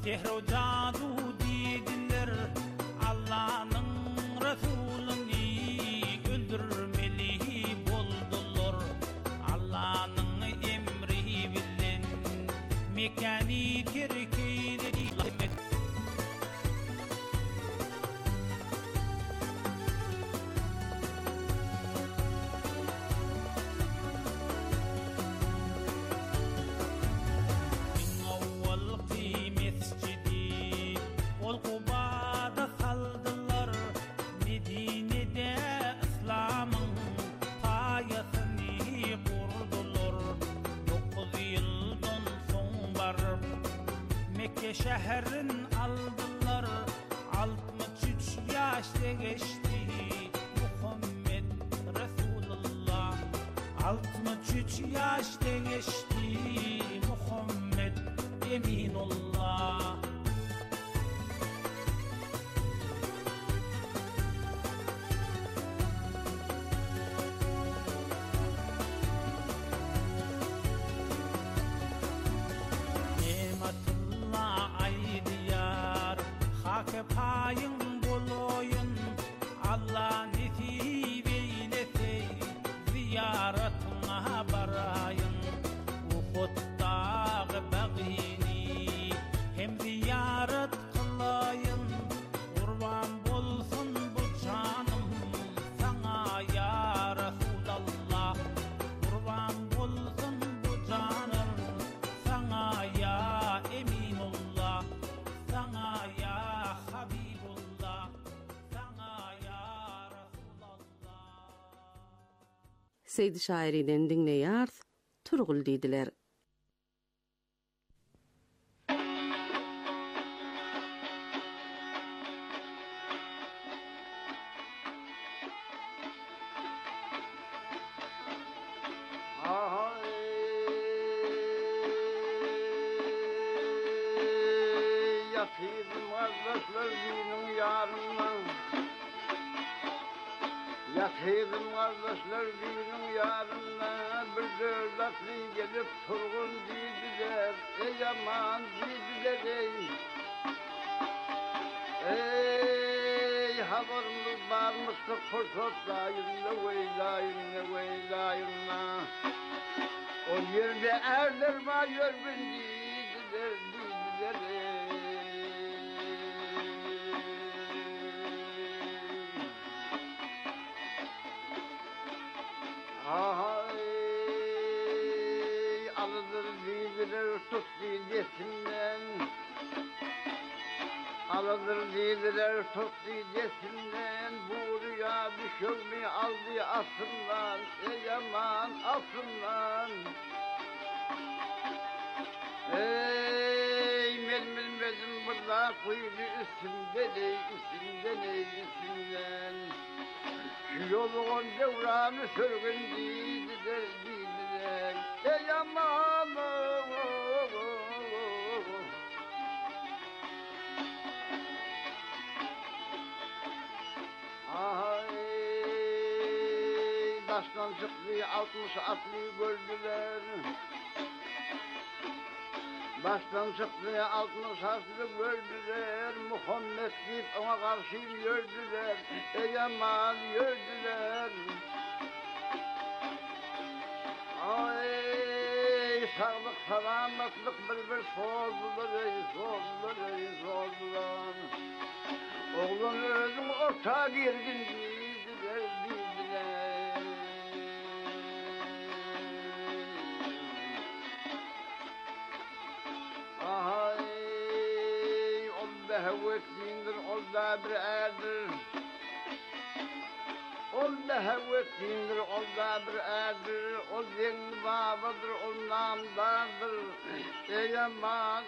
Sehro cadu dediler, Allah'ın Resulüni öldürmeli boldular. Allah'ın emri bilen Mekani Türkiye'de şehrin aldılar 63 yaşta geçti Muhammed Resulullah 63 yaşta geçti Muhammed Eminullah payın boloyun Allah nasip eylese ziyaretine barayın Uhud dağı bagini hem ziyaret kılayın kurban bolsun bu canım sana ya Resulallah kurban bolsun bu canım sana ya Eminullah sana ya Habibullah, sana ya Resulallah. Seydi şairiden dinleýär, turgul diýdiler. Kardeşlerim yarından Yataydım kardeşler düğünün yarından Bir dördatlı gelip turgun dediler Ey aman dediler ey haberimiz varmıştı Fırsatlayın veylayın O yerde erlerma yörgün dediler Alıdır didiler tut didesinden Alıdır didiler tut didesinden Bu rüya düşürmeyi aldı asından Ey aman asından Ey melmedim burada kuyulu üstünden Yolun devranı sürgün dediler Ey aman Ay Baştan çıktı 60 atlı gördüler Baştan çıktı 60 atlı gördüler Muhammed deyip ona karşı gördüler Ey aman gördüler Ay sağlık selametlik bir soldular Oğlun özüm orta girgin dediler Ay ol behvetliğindir ol da bir erdir Ol behvetliğindir ol da bir erdir Ol zengin babadır ol namdardır Ey aman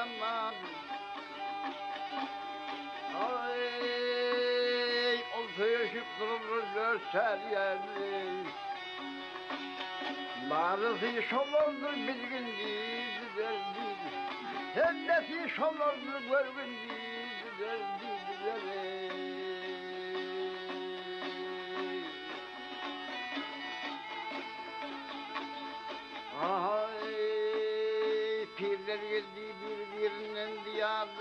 Ay ol söyleşip durur görsel yerli Mağrısı şolurdur bilgin dediler Hendesi şolurdur görgün dediler Ay pirler geldi birbirinden diyardan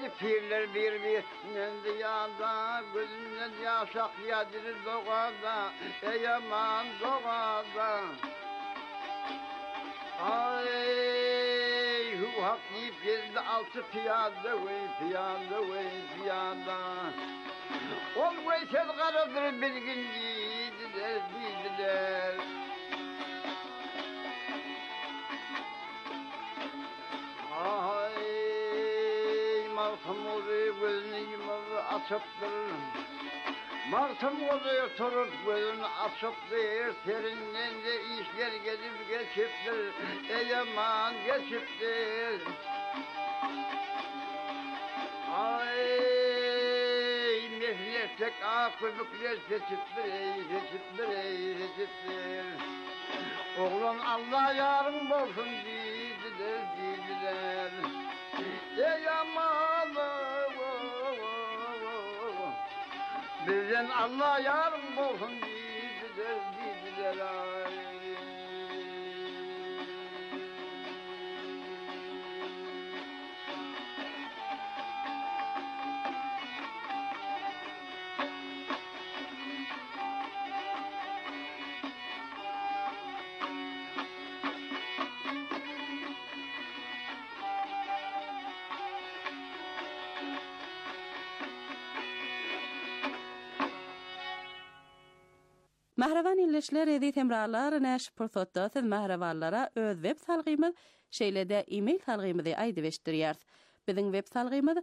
Dedi pirler bir dünyada gözümden yaş akyadır doğada ey aman doğada. Ay hu hak yiyip geldi altı piyade vey piyade vey piyada. Ol veysel karadır bir gün dediler. Ay martım oluyor gözünü yumalı açıptır. Martım oluyor toruk gözünü açıptır. Serinden de işler gelip geçiptir. Ey aman geçiptir. Ay mehletek akıbıklar seçiptir. Seçiptir. Oğlan Allah yarın olsun dediler. Ey aman bizden Allah yarın olsun dediler. Mahravan illeşler edi temralar näş pursatda siz mahravanlara öz web salgymyz şeýlede e-mail salgymyzy aýdybeşdirýär. Biziň web salgymyz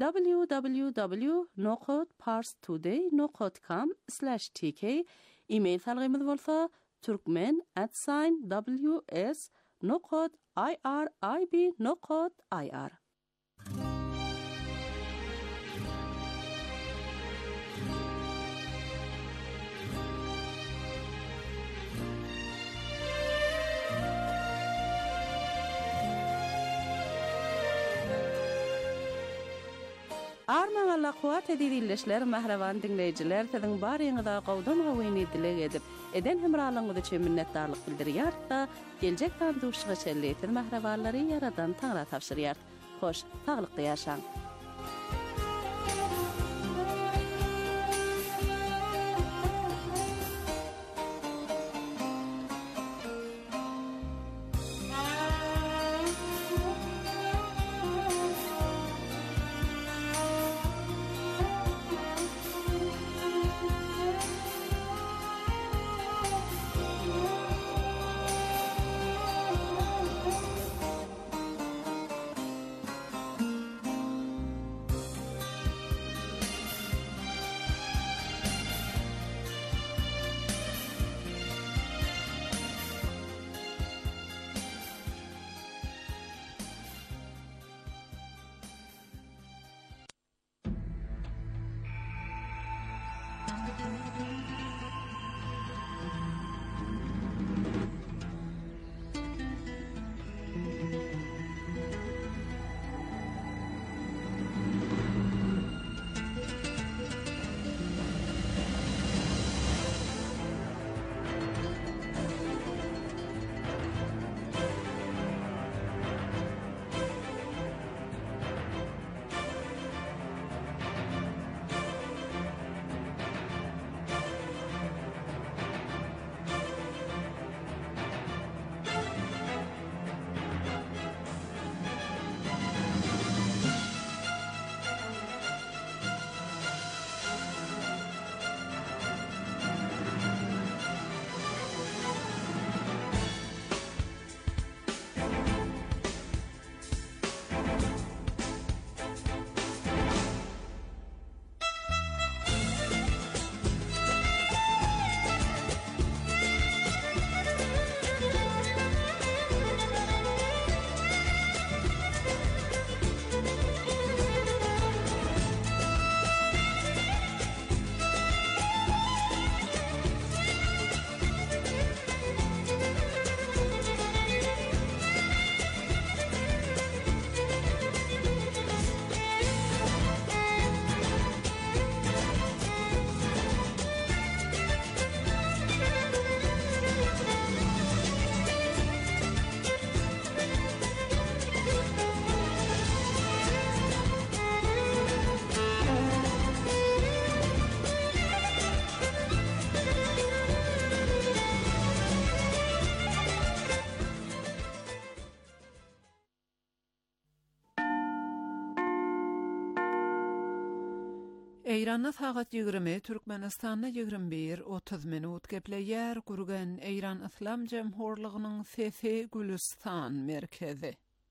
www.parstoday.com/tk. E-mail salgymyz bolsa turkmen@ws.irib.ir. Arman Allah kuwat edilişler mahravan dinleyijiler siziň baryňyza gowdan gowyny dilek edip eden hemralygyňyzy üçin minnetdarlyk bildirýär da geljek tandyşygy şerleýär mahrawanlary yaradan taňra tapşyrýar. Hoş, taglykda ýaşaň. Eyranna sagat 20, Türkmenistanna 21, 30 minut gepleyer gurgen Eyran İslam Cemhurluğunun sesi Gülistan merkezi.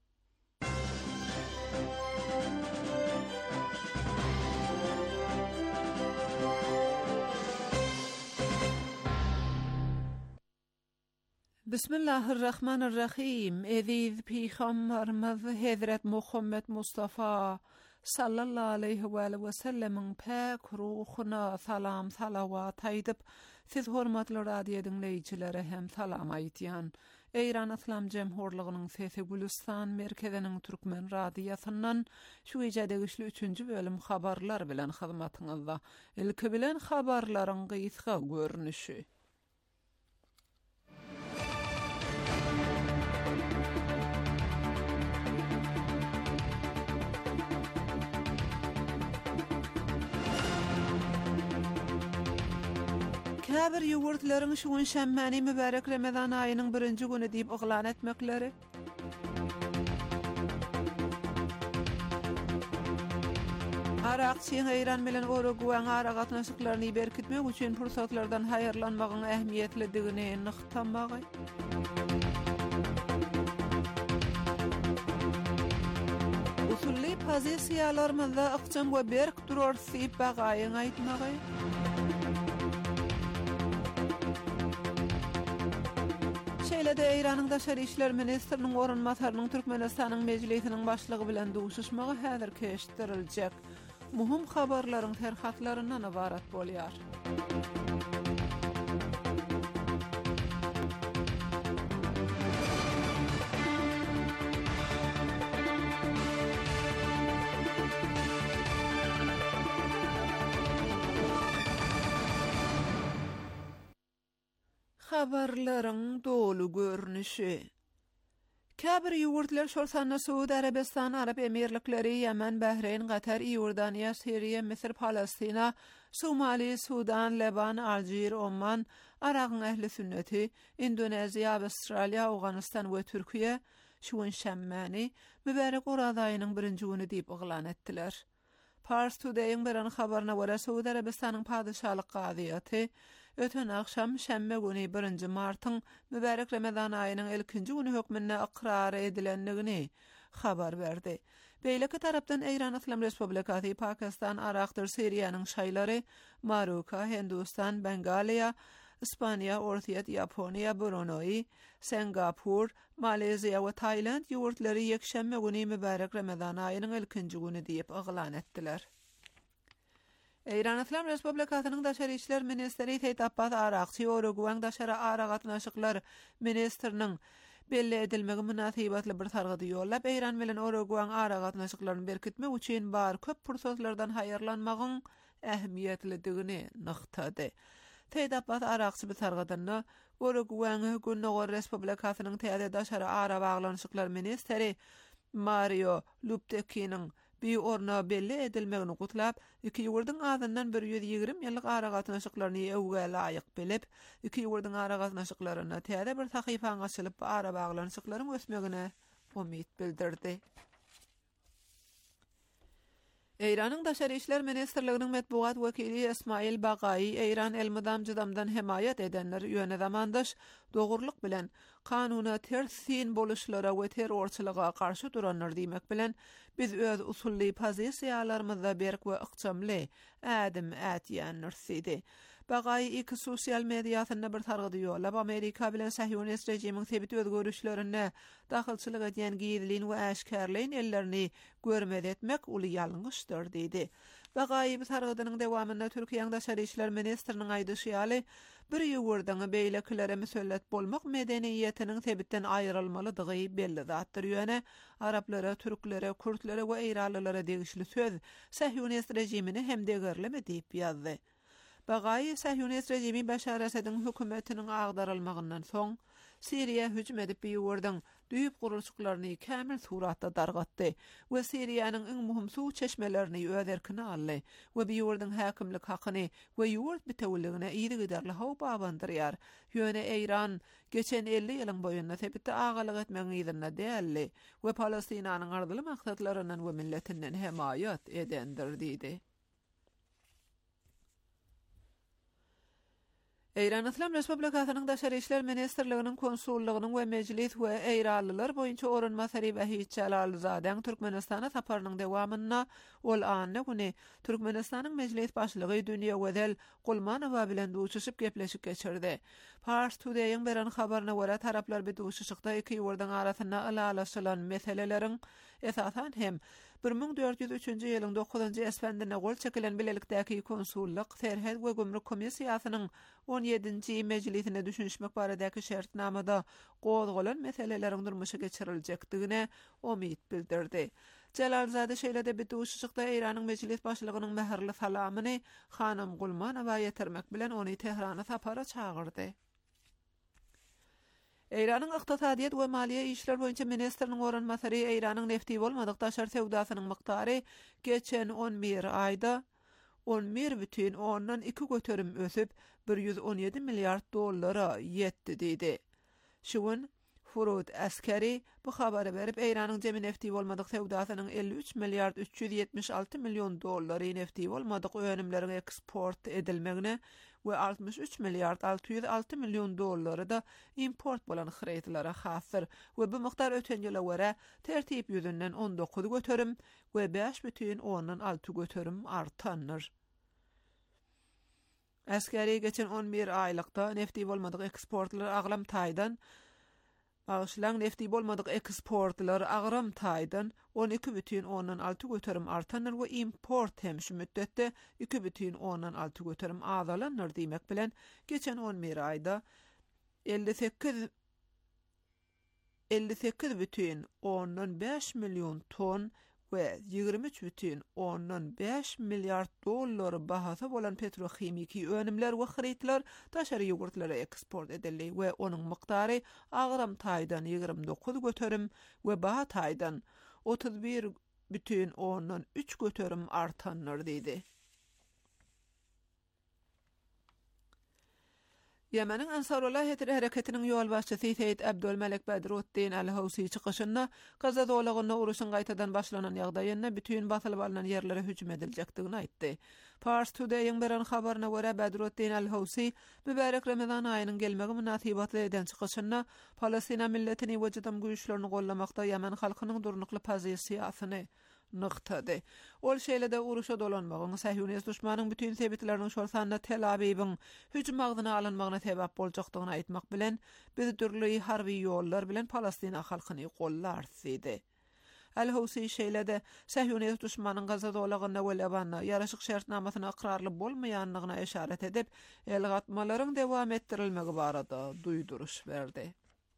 Bismillahirrahmanirrahim. Aziz Peygamberimiz Hazret Muhammed Mustafa sallallahu aleyhi ve sellemin pak ruhuna salam salavat aýdyp, siz hormatly radio dinleýijilere hem salam aýdýan. Eyran İslam Cemhurluğunun sesi Gülistan merkezinin Türkmen radiosundan şu ejede güçlü 3-nji bölüm habarlar bilen hyzmatyňyzda. Ilki bilen habarlaryň gysga görnüşi. Käbir ýogurtlaryň şu gün şämmäni mübarek Ramazan aýynyň 1-nji güni diýip oglan etmekleri. Arakçy Eyran bilen Uruguay aragatnaşyklaryny berkitmek üçin pursatlardan haýyrlanmagyň ähmiýetlidigini nykdamagy. Usully pozisiýalarymyzda ykjam we berk durar syp bagaýyň aýtmagy. Şeýle-de Eýranyň daşary işler ministriniň orunmasarynyň Türkmenistanyň mejlisiniň başlygy bilen duşuşmagy häzir keşdiriljek. Muhim habarlaryň terhatlaryndan ibarat bolýar. Habarlaryň dolu görnüşi. Käbir ýurtlar şolsanna Suudi Arabistan, Arab Emirlikleri, Yemen, Bahreyn, Qatar, Iordaniya, Siriya, Misir, Palestina, Somali, Sudan, Leban, Aljer, Oman, Araqyň ähli sünneti, Indoneziya, Avustraliya, Awganistan we Türkiýe şu gün şämmäni mübarek Uraz aýynyň 1-nji güni diýip oglan etdiler. Pars Today'ın beran habaryna görä Suudi Arabistanyň padşahlyk gaziýaty öten akşam şämme güni 1-nji martyň mübarek Ramazan aýynyň ilkinji güni hökmüne ikrar edilendigini habar berdi. Beýleki tarapdan Eýran İslam Respublikasy, Pakistan, Araqdyr, Siriýanyň şaýlary, Maroka, Hindistan, Bengaliya, İspaniya, Ortiýat, Yaponiya, Brunei, Singapur, Maleziya we Taýland ýurtlary ýekşämme güni mübarek Ramazan aýynyň ilkinji güni diýip oglan etdiler. Eýran İslam Respublikasynyň daşary işler ministri Seyit Abbas Araqçy Uruguay daşary aragatnaşyklar ministriniň belli edilmegi münasibatly bir targydy ýollap Eýran bilen Uruguay aragatnaşyklaryny berkitmek üçin bar köp pursatlardan haýyrlanmagyň ähmiýetlidigini nykdady. Seyit Abbas Araqçy bir targydyny Uruguay Günnoğor Respublikasynyň täze daşary ara baglanyşyklar ministri Mario Luptekiniň bir orna belli edilmegini gutlap, iki ýurdyň azyndan 120 ýyllyk aragatnaşyklaryny ewge laýyk bilip, iki ýurdyň aragatnaşyklaryna täze bir sahyfa açylyp ara baglanyşyklaryň ösmegine umyt bildirdi. Eýranyň daşary işler ministrliginiň medbuat wekili Ismail Bagaýy Eýran elmydamjydamdan hemayat edenler ýöne zamandaş dogurlyk bilen kanuny tersin boluşlara we terrorçylyga karşı duranlar diýmek bilen biz öz usully pozisiýalarymyzda berk we ykjamly ädim ätýänler. Bagaýy iki sosial mediýasyna bir targydy ýollap Amerika bilen Sahyonist rejimiň sebit özgörüşlerine dahylçylyk edýän gizlin we äşkärleýin ellerini görmez etmek uly ýalňyşdyr diýdi. Bagaýy bu targydynyň dewamynda Türkiýanyň daşary işler ministriniň aýdyşy bir ýurdyň beýlekilere mesellet bolmak medeniýetiniň sebitden aýrylmalydygy belli zatdyr ýöne Araplara, Türklere, Kurtlere we Eýranlylara degişli söz Sahyonist rejimini hem degerleme diýip ýazdy. Bagaýy Sahyonist rejimi Başar Esad'ın hökümetiniň agdarylmagyndan soň Siriýa hüjüm edip ýurdyň düýüp gurulşyklaryny kämil suratda dargatdy we Siriýanyň iň muhim suw çeşmelerini öz erkine aldy we ýurdyň häkimlik hakyny we ýurt bitewligine ýygy giderli haw babandyrýar. Ýöne Eýran geçen 50 ýylyň boýundan sebitde agalyk etmegiň ýerine däldi we Palestinanyň ardyly maksatlarynyň we milletinden hemayat edendir diýdi. Eýran Islam Respublikasynyň Daşary işler ministrliginiň konsullugynyň we mejlis we eýralylar boýunça oranmasary Wahid Jalalyzadeň Türkmenistana saparynyň dowamyna ol anna güni Türkmenistanyň mejlis başlygy Dünýä Gözel Gulmanowa bilen duşuşyp gepleşip geçirdi. Pars Today'ın beren habaryna görä taraplar bir duşuşykda iki ýurduň arasyna alalaşylan meseleleriň esasan hem 1403-nji ýylyň 9-njy esfendine gol çekilen bilelikdäki konsulluk Serhed we Gümrük Komissiýasynyň 17-nji mejlisine düşünişmek baradaki şertnamada gozgolan meseleleriň durmuşa geçiriljakdygyna umyt bildirdi. Jalalyzade şeýlede bir duşuşykda Eýranyň mejlis başlygynyň mäherli salamyny Hanım Gulmanowa ýetirmek bilen ony Tehrana sapara çağırdy. Eýranyň ykdysadiýet we maliýe işler boýunça ministriniň oranmasary Eýranyň nefti bolmadyk daşary sewdasynyň mykdary geçen 11 aýda 11,2 göterim ösüp 117 milliard dollara ýetdi diýdi. Şuň Furud Askeri bu habary berip Eýranyň jemi nefti bolmadyk sewdasynyň 53 milliard 376 milyon dollary nefti bolmadyk önümleriň eksport edilmegine we 63 milliard 606 milyon dollary da import bolan hyretlara hasır we bu mykdar öten ýyla görä tertip ýüzünden 19 göterim we 5,6 göterim artandyr. Askeri geçen 11 aýlykda nefti bolmadyk eksportlar aglam taýdan Bağışlan nefti bolmadyk eksportlar agram taýdan 12,6 göterim artanır we import hem şu müddetde 2,6 göterim azalanır diýmek bilen geçen 11 aýda 58,5 milyon ton we 23,5 milyard dollar bahasy bolan petrochimiki önümler we hyretler daşary ýogurtlara eksport edildi we onuň mykdary agram taýdan 29 göterim we baha taýdan 31,3 göterim artandyr diýdi. Yemenin Ansarullah hareketinin yol başçısı Seyit Abdülmelek Bedruddin Al-Housi çıkışında Gaza dolagyna uruşun gaýtadan başlanan ýagdaýyna bütün basylyp alynan ýerlere hüjüm ediljekdigini aýtdy. Pars Today'ın beren habaryna görä Bedruddin Al-Housi mübarek Ramazan aýynyň gelmegi münasibatly eden çıkışında Palestina milletini wejidam güýçlerini gollamakda Yemen halkynyň durnukly pozisiýasyny nıqtadı. Ol şeýlede uruşa dolanmagyň Sahyonist düşmanyň bütün sebitleriniň şolsanna Tel Aviw'yň hüjüm agdyna alınmagyna sebäp boljakdygyny aýtmak bilen biz türli harby ýollar bilen Palestina halkyny gollardy. Al-Housi şeýlede Sahyonist düşmanyň Gaza dolagyna we Lebana ýaraşyk şertnamasyna ikrarly bolmaýanlygyna işaret edip el gatmalaryň dewam etdirilmegi barada duýduruş berdi.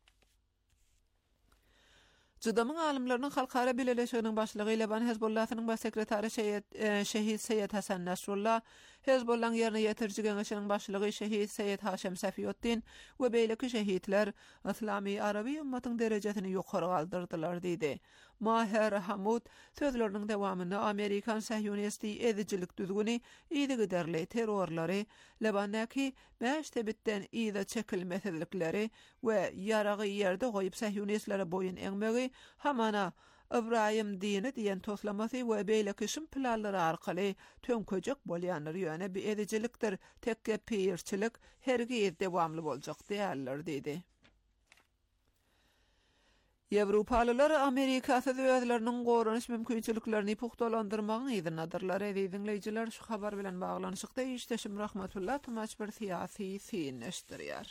Jydamyň alimläriniň halkara birleşiginiň başlygy Leban Hezbollahynyň baş sekretary Şehit Seyyed Hasan Nasrullah, Hezbollahyň ýerine ýetirji geňeşiniň başlygy Şehit Seyyed Haşem Safiyuddin we beýleki şehitler Islami Arabi ummatyň derejesini ýokary galdyrdylar diýdi. Maher Hamud sözleriniň dowamyny Amerikan Sahyonisti edijilik düzgüni ýygy derli terrorlary Lebandaky 5 tebitden ýyda çekilmezlikleri we ýaragy ýerde goýup Sahyonistlara boyun eňmegi hamana Ibrahim dini diyen toslamasy we beýleki şym planlary arkaly töňköjek bolýanlar ýöne bir edijilikdir. Tekke peýirçilik hergiz dowamly boljak diýerler diýdi. Ýewropalylar Amerika özleriniň gorunuş mümkinçiliklerini puhtalandyrmagyň ýygynadylar. Dinleýijiler şu habar bilen baglanyşykda işleşim rahmatullah tumaç bir syýasy synneşdirýär.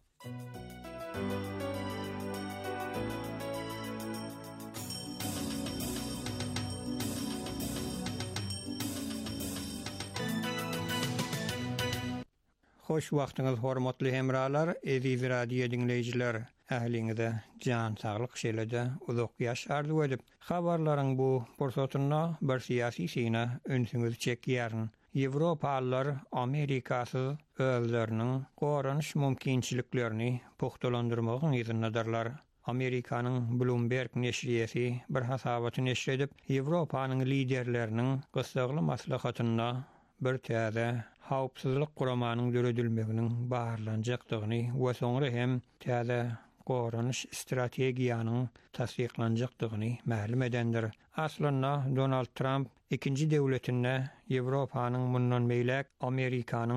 Hoş wagtyňyz hormatly hemralar, eziz radio dinleýijiler. Ähliňize jan saglyk şeýlede uzak ýaş arzu edip, habarlaryň bu pursatyna bir syýasy syna önsüňiz çekýärin. Ýewropalylar Amerikasy özleriniň gorunuş mümkinçiliklerini puhtalandyrmagyň ýygynadylar. Amerikanyň Bloomberg neşriýeti bir hasabaty neşredip, Ýewropanyň liderleriniň gysgly maslahatyna bir täze hawpsuzlyk guramanyň döredilmeginiň baharlanjakdygyny we soňra hem täze gorunuş strategiýanyň tasdiqlanjakdygyny ma'lum edendir. Aslynda Donald Trump ikinji döwletinde Ýewropanyň mundan meýlek Amerikanyň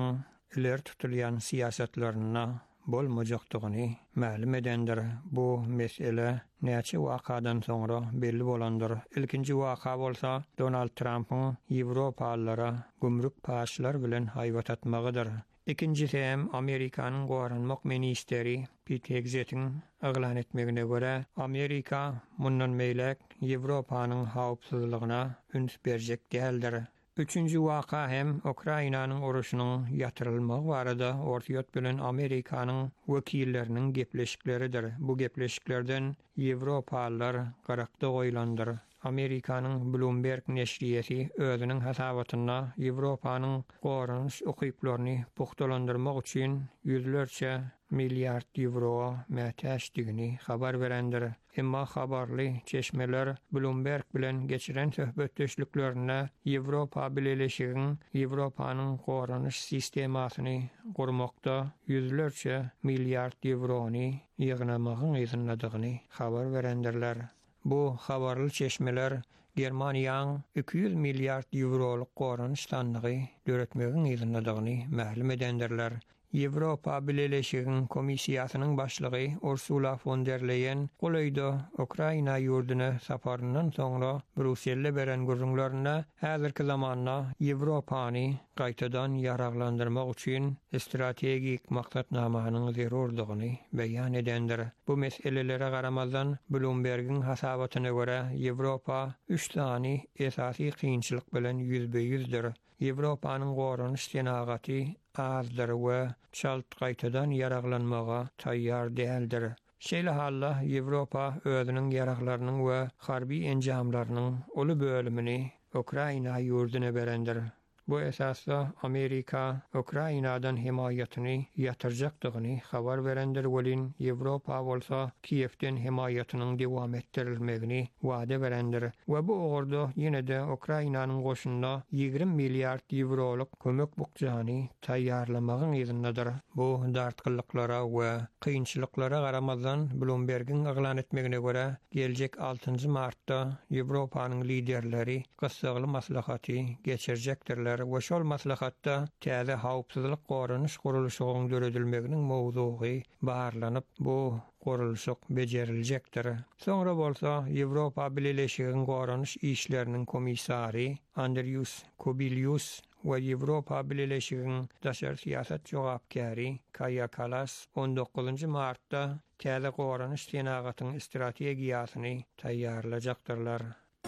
iler tutulýan siýasatlaryna bolmajakdygyny ma'lum edendir. Bu mesele näçe wakadan soňra belli bolandyr. Ilkinji waka bolsa Donald Trump'ın Ýewropalylara gümrük paşlar bilen haýbat atmagydyr. İkincisi hem Amerikanyň goranmak ministeri Pete Hegseth'in aglan etmegine göre Amerika mundan meýlek Ýewropanyň hawpsuzlygyna üns berjek däldir. Üçüncü waka hem Ukrainanyň uruşynyň ýatyrylmagy barada ortaýat bilen Amerikanyň wekilleriniň gepleşikleridir. Bu gepleşiklerden Ýewropalylar garakda goýlandyr. Amerikanyň Bloomberg neşriýeti özüniň hasabatyna Ýewropanyň goranyş okyplaryny puhtalandyrmak üçin yüzlerçe milyard euro mätäşdigini habar berendir. Emma habarly çeşmeler Bloomberg bilen geçiren söhbetdeşliklerine Ýewropa Birleşiginiň Ýewropanyň goranyş sistemasyny gurmakda yüzlerçe milyard eurony ýygnamagyň ýygynadygyny habar berendirler. Bu habarly çeşmeler Germaniýanyň 200 milyard euroluk goranyş tanlygy döretmegiň ýygynadygyny ma'lum edendirler. Ýewropa Birleşiginiň komissiýasynyň başlygy Ursula von der Leyen golaýda Ukraina ýurduny saparyndan soňra Brüsselde beren gürrüňlerine häzirki zamanda Ýewropany gaýtadan ýaraglandyrmak üçin strategik maksatnamanyň zerurdygyny beýan edendir. Bu meselelere garamazdan Bloomberg'in hasabatyna görä Ýewropa 3 tany esasy kynçylyk bilen ýüzbeýüzdir. Ýewropanyň goranyş senagaty azdyr we çalt gaýtadan ýaraglanmaga taýýar däldir. Şeýle halla Ýewropa özüniň ýaraklarynyň we harby enjamlarynyň uly bölümini Ukraina ýurduna berendir. Bu esasda Amerika Ukrainadan himayatyny ýatyrjakdygyny habar berendir. Welin Ýewropa bolsa Kiýewden himayatynyň dowam etdirilmegini wada berendir. We bu orada ýene-de Ukrainanyň goşunyna 20 milyard euroluk kömek bukjany taýýarlamagyň ýerинdedir. Bu dartgylyklara we kynçylyklara garamazdan Bloomberg'in aglan etmegine görä geljek 6 martda Ýewropanyň liderleri gysgaly maslahaty geçirjekdirler. We şol maslahatda täze hawpsuzlyk goranyş gurulşygyň döredilmeginiň mowzugy barlanyp bu gurulşyk bejeriljekdir. Soňra bolsa Ýewropa Birleşiginiň goranyş işleriniň komissary Andrius Kubilius we Ýewropa Birleşiginiň daşary siýasat jogapkary Kaja Kallas 19 martda täze goranyş senagatynyň strategiýasyny taýýarlajakdyrlar.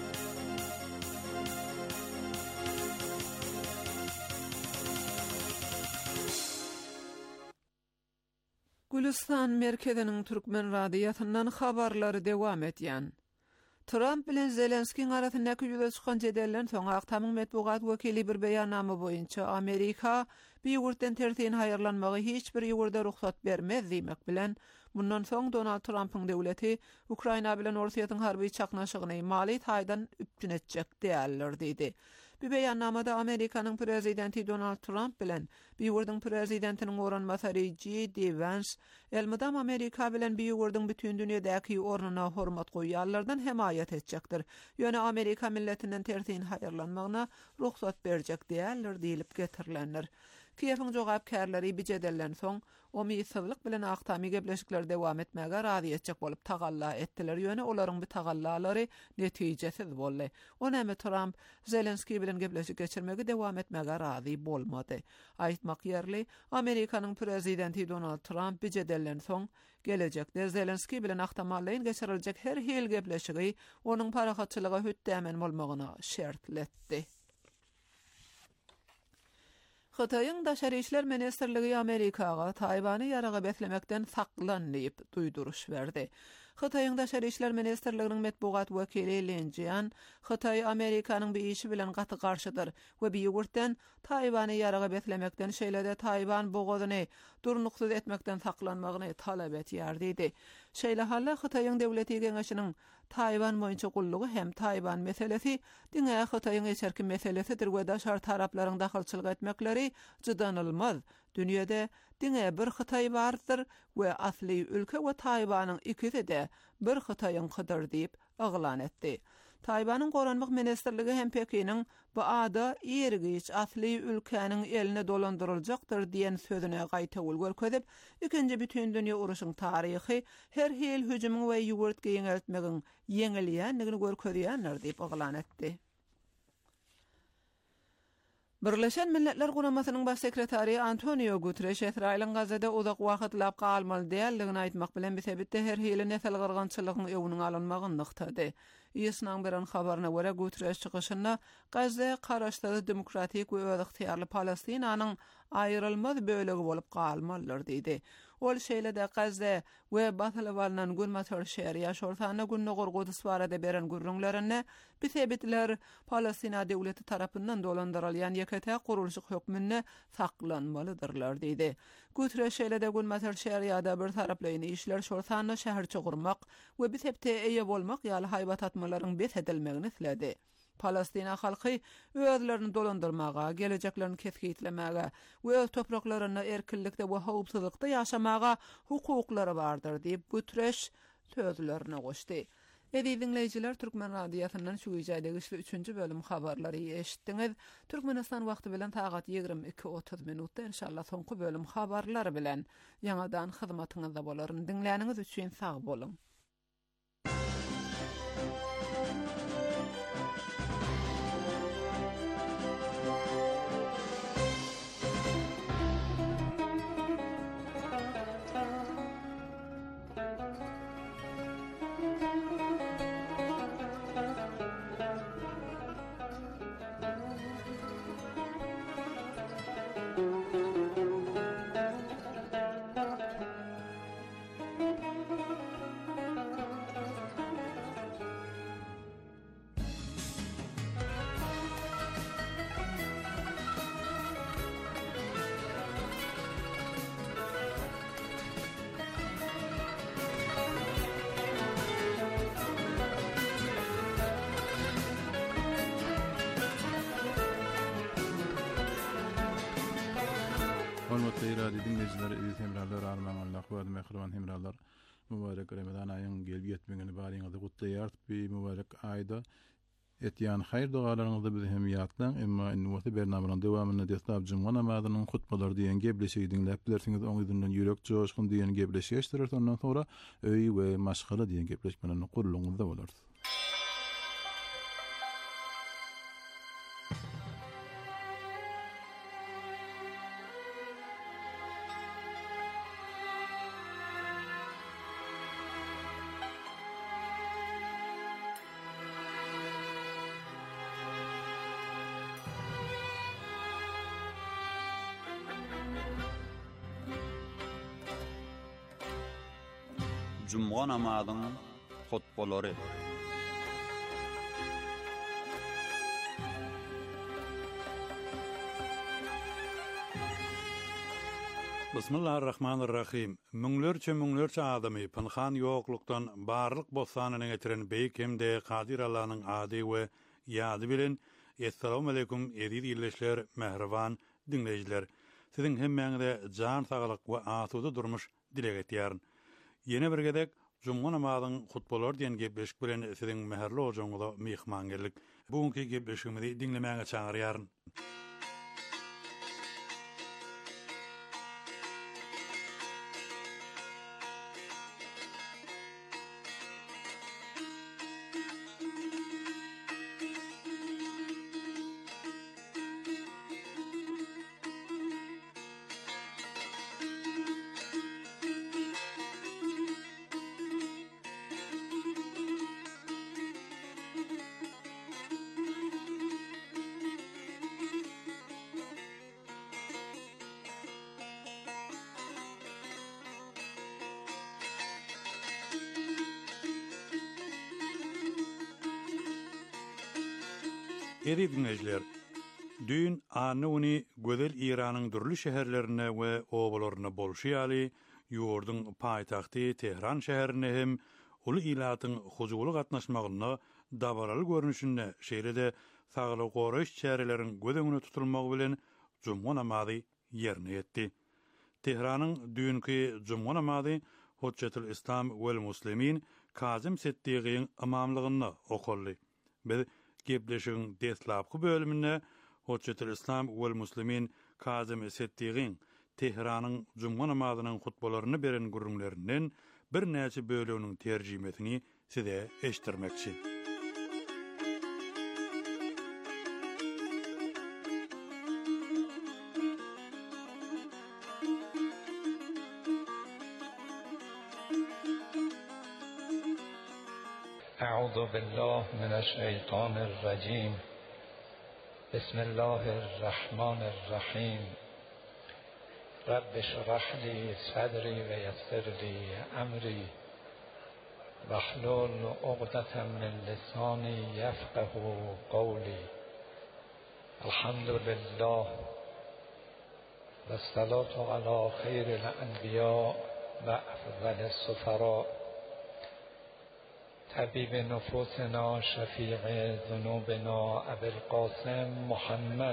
Gülistan merkeziniň Türkmen radiýasyndan habarlary dewam etýän. Trump bilen Zelenskiň arasyndaky ýüze çykan jedelden soň Aktamyň medpugat wekili bir beýannama boýunça Amerika bir ýurtdan tersin haýyrlanmagy hiç bir ýurda ruhsat bermez diýmek bilen bundan soň Donald Trump'yň döwleti Ukraina bilen ortaýatyň harby çaknaşygyny mali taýdan üptün etjek diýerler diýdi. Bir beýannamada Amerikanyň prezidenti Donald Trump bilen bir ýurduň prezidentiniň oranmasary J.D. Vance elmydam Amerika bilen bir ýurduň bütün dünýädäki ornuna hormat goýýarlardan hemaýat etjekdir. Ýöne Amerika milletinden tersin haýyrlanmagyna ruhsat berjek diýerler diýilip getirilenler. Kiýewiň jogapkärleri bir jedellen soň o miýsizlik bilen Aktamy gepleşikler dewam etmäge razy etjek bolup tagalla etdiler. Ýöne olaryň bir tagallalary netijesiz boldy. Onamy Trump Zelenski bilen gepleşik geçirmegi dewam etmäge razy bolmady. Aýtmak ýerli, Amerikanyň prezidenti Donald Trump bir jedellen soň gelecekde Zelenski bilen Aktamalyň geçiriljek her hil gepleşigi onuň parahatçylyga hütdämen bolmagyna şertletdi. Xitoyň Daşary işler ministrligi Amerikaga Taýwany ýaraga beslemekden saklan diýip duýduruş berdi. Xitoyň Daşary işler ministrliginiň medpugat wekili Lin Jian, Xitoy Amerikanyň bir işi bilen gaty garşydyr we bir ýurtdan Taýwany ýaraga beslemekden şeýlede Taýwan bogadyny durnuksuz etmekden saklanmagyny talap etýär diýdi. Şeýle halla Xitoyň döwleti geňeşiniň Taýwan boýunça gullugy hem Taýwan meselesi diňe Xitoyň eşerki meselesidir we daşar taraplaryň dahylçylyk etmekleri jydanylmaz. Dünýede diňe bir Xitoy bardyr we asly ülke we Taýwanyň ikisi de bir Xitoyň hydyr diýip aglan etdi. Taybanyň Goranlyk Ministerligi hem Pekiniň bu ada ergiç asly ülkenin eline dolandyryljakdyr diýen sözüne gaýtawul görkezip, ikinji bütün dünýä uruşyň taryhy her hil hüjümüň we ýugurtgy ýeňeltmegiň ýeňilýänligini görkezýänler diýip oglan etdi. Birleşen Milletler Guramasynyň baş sekretary Antonio Guterres Israiliň Gazada uzak wagt lap galmaly däldigini aýtmak bilen bisebitde her hili nesel gyrgynçylygyň öwrüni alynmagyny nykdy. Ýesnaň beren habaryna görä Guterres çykyşynda Gazada garaşdary demokratik we özühtiýarly Palestinanyň aýrylmaz bölegi bolup galmalydyr diýdi. Ol şeýlede Gazada we batylywalynan gürmäter şäher şortana günne gorgudy svarada beren gürrüňlerine bisebitler Palestina döwleti tarapyndan dolandyrylýan ýekete gurulşyk hökmünde saklanmalydyrlar diýdi. Guterres şeýlede gürmäter şäherýada bir taraplyny işler şortana şäherçi gurmak we bisebte eýe bolmak ýaly haýbat atmalaryň besedilmegini tiledi. Palestina halky özlerini dolandyrmaga, geleceklerini kesgitlemäge we öz topraklaryna erkinlikde we howpsuzlykda ýaşamaga hukuklary bardyr diýip Guterres sözlerine goşdy. Dinleyijiler, Türkmen radiosynyň şu ýaýda güçlü 3-nji bölüm habarlary eşitdiňiz. Türkmenistan wagty bilen tagat 22:30 minutda inşallah soňky bölüm habarlary bilen ýa-da hyzmatyňyzda bolaryn. Dinläniňiz üçin sag bolun. Hormatly radio dinleyijiler, hemralar, armağanlar, we mehriban hemralar. Mübarek Ramazan aýynyň gelip ýetmegini baryňyzdy gutlaýar. Bu mübarek aýda etýän haýr dogalaryňyzdy biz hem ýatlaň, emma innuwaty bernamynyň dowamyny destab jumgan namazynyň hutbalary diýen gebleşigi dinläp bilersiňiz, oňyzyndan ýürek joşkun diýen gebleşigi eşdirer. Ondan sonra öý we maşgala diýen gebleşmelerini gurulgyňyzda bolar. Cumga namazynyň hutbalary. Bismillahirrahmanirrahim. Müňlerçe adamy pynhan ýoklukdan barlyk bosanyny getiren beýik hemde Kadir Allah'nyň ady we ýady bilen Assalamu aleykum edil ýerleşler, mehriban dinleyijiler. Siziň hemmeňizde jan saglyk we asuda durmuş dilek etýäryn. Yeni bir gedek Cumga namazynyň hutbalary diýen gebleşik bilen siziň meherli hojaňyza mehman geldik. Bugunky gebleşigimizi dinlemäge çagyrýaryn. Eri dinleyijiler, dün Anuni gözel İranyň dürli şäherlerine we obalaryna bolşýaly, ýurdun paýtagty Tehran şäherine hem uly ilatyň hujugly gatnaşmagyna dabaraly görnüşinde şeýlede sagly goraş çäreleriň gödeňine tutulmagy bilen Cumga namazy ýerine ýetdi. Tehranyň dünkü Cumga namazy Hujjatul Islam wel Muslimin Kazım Seddiqiň imamlygyny okuldy. Biz gepleşigiň deslapky bölümine Hoçetul İslam we Muslimin Kazım Eseddiğin Tehranyň Juma namazynyň hutbalaryny beren gurulmlaryndan bir näçe bölüminiň terjimetini size eşitdirmekçi. أعوذ بالله من الشيطان الرجيم بسم الله الرحمن الرحيم رب اشرح لي صدري ويسر لي أمري واحلل عقدة من لساني يفقه قولي الحمد لله والصلاة على خير الأنبياء وأفضل السفراء طبيب نفوسنا شفيع ذنوبنا أبي القاسم محمد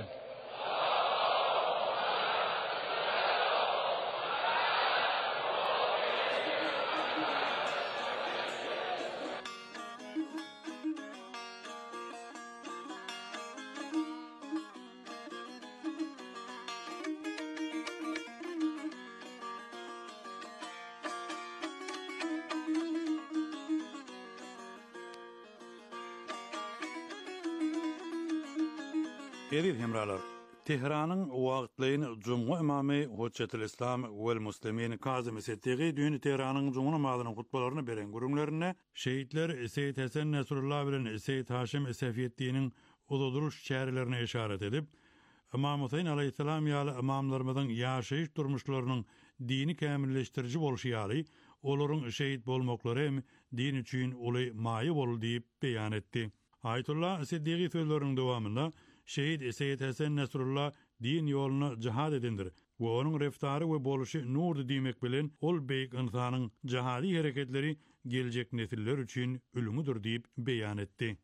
Edil hemralar, Tehranyň wagtlyny Juma imamy Hoçetul İslam we Muslimin Kazım Eseddiği dünýä Tehranyň Juma namazynyň hutbalaryny beren gurulmlaryna şehitler Seyyid Hasan Nasrullah bilen Seyyid Haşim Esefiyetdiňiň uzaduruş çärelerini işaret edip, Imam Husayn aleyhissalam ýaly imamlarymyzyň ýaşaýyş durmuşlarynyň dini kämilleşdiriji bolşy ýaly olaryň şehit bolmaklary hem din üçin uly maýy boldy diýip beýan etdi. Ayetullah Eseddiği sözleriniň dowamında Şehit Seyyid Hasan Nasrullah din ýoluna jihad edindir we onuň reftary we boluşy nurdy diýmek bilen ol beýik insanyň jihadi hereketleri geljek nesiller üçin ölümüdür diýip beýan etdi.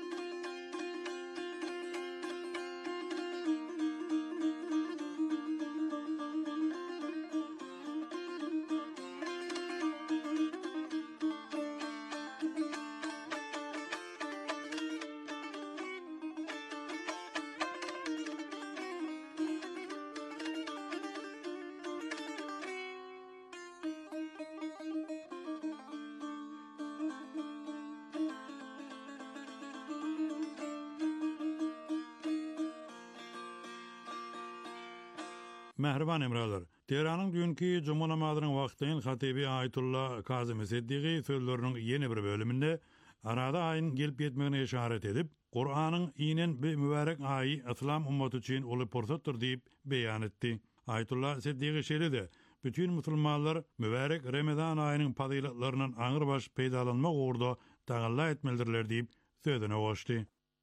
Mehriban emralar. Tehranyň dünkü Juma namazynyň wagtyny hatibi Ayetullah Kazım Eseddiği sözleriniň ýene bir bölüminde arada aýyň gelip ýetmegine işaret edip, Kur'anyň inen bir mübarek aýy İslam ummaty üçin uly pursatdyr diýip beýan etdi. Ayetullah Eseddiği şeýle bütün musulmanlar mübarek Ramazan aýynyň fazilatlarynyň aňyr baş peýdalanmak uğurda tagalla etmelidirler diýip sözüne goşdy.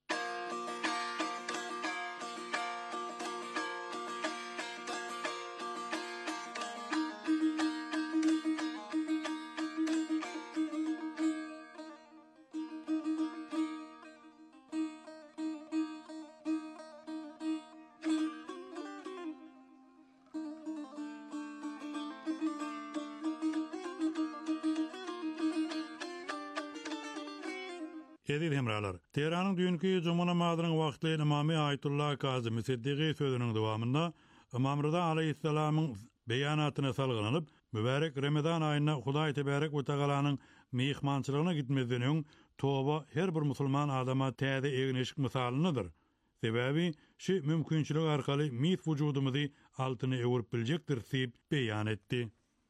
Edil hemralar, Tehranyň dünkü Juma namazynyň wagty imamy Ayetullah Kazım Eseddiği sözüniň dowamında Imam Rıza aleyhissalamyň beýanatyna salgylanyp, mübarek Ramazan aýyna Hudaý tebarek we Teala'nyň mehmançylygyna gitmezden toba her bir musulman adama täze egneşik misalynydyr. Sebebi şu mümkinçilik arkaly mis wujudymyzy altyny ewirip biljekdir diýip beýan etdi.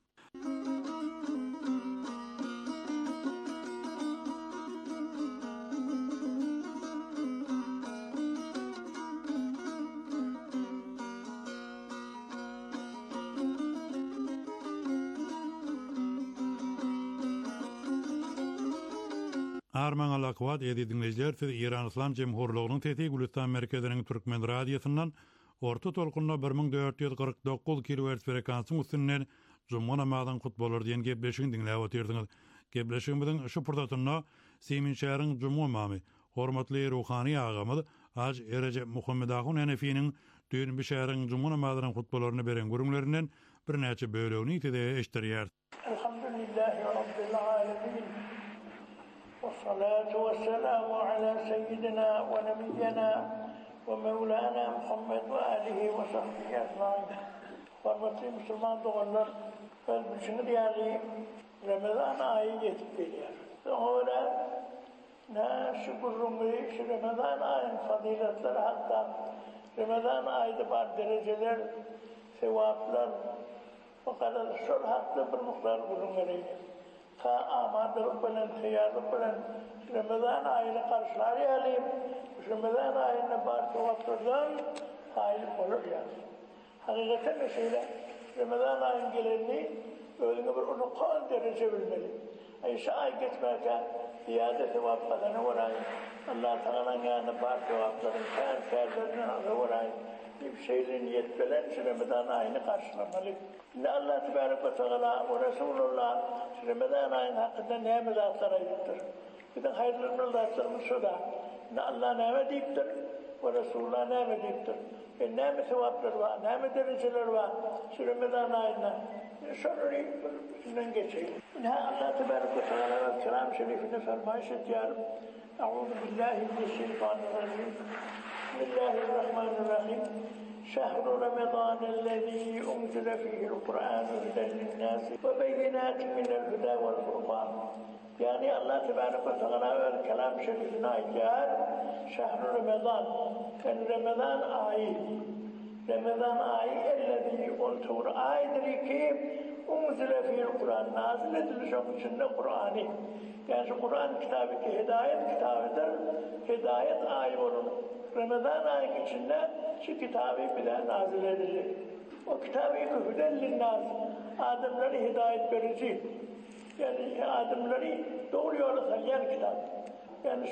Arman alaqwat edi dinleyijiler, siz İran İslam Jemhurluğunyň Tetik Gülistan merkeziniň Türkmen radiosundan orta tolkunna 1449 kHz frekansyň üstünden Juma namazynyň hutbalary diýen gepleşigiň dinläp oturdyňyz. Gepleşigimiziň şu purdatynda Semin şäheriň Juma imamy, hormatly ruhany agamyz Haj Recep Muhammed Agun Hanefiň dün bir şäheriň Juma namazynyň hutbalaryny beren gurulmlarynyň bir näçe bölegi ýa-da eşdirýär. Elhamdülillahi rabbil alamin. الصلاة والسلام على سيدنا ونبينا ومولانا محمد وآله وصحبه أجمعين. Hürmetli Müslüman doğanlar, ben bütün diyali Ramazan ayı yetip geliyor. Sonra ne şükürüm şu Ramazan ayının faziletleri hatta Ramazan ayında var dereceler, sevaplar, o kadar şol hakkı bir muhtar bulunmalıydı. Ta amadılık bilen, hıyarlık bilen Ramazan ayını karşılayalım. Ramazan ayına var sevaplardan hayırlı olur yani. Hakikaten mesela Ramazan ayının gelenini öyle bir onu kal derece bilmeli. Şu ay geçmerken ziyade sevap kazanı varayım. Allah Teala'nın yanında var sevapların kârlerinden alı varayım. Bir şeyle niyet bilen şu Ramazan ayını karşılamalı. Ne Allah Tebarek ve Teala ve Resulullah şu Ramazan ayının hakkında ne mezatlara yıktır. Bir de hayırlı mezatlarımız şu da. Ne Allah ne deyiptir ve Resulullah ne deyiptir. Ne sevapları var, ne dereceler var şu Ramazan ayında. Şöyle üstünden geçelim. Allah Tebarek ve Teala ve Kelam Şerif'ine fermayış ediyorum. Euzu billahi mineşşeytanirracim. Bismillahirrahmanirrahim. شهر رمضان الذي أنزل فيه القرآن هدى للناس وبينات من الهدى والفرقان. Yani Allah Tebarek ve Teala ve Kelam Şerif'ine ayet şehr-i Ramazan, yani Ramazan ayı. Ramazan ayı ellezî untur aydır ki unzile fîl Kur'an nazil edilmiş onun içinde Kur'an'ı. Yani şu Kur'an kitabı ki hidayet kitabıdır. Hidayet ayı onun. Ramazan ayı içinde şu kitabı bir daha nazil edilecek. O kitabı hüden linnâs. Adamları hidayet verici. Yani adamları doğru yola sallayan kitap. Yani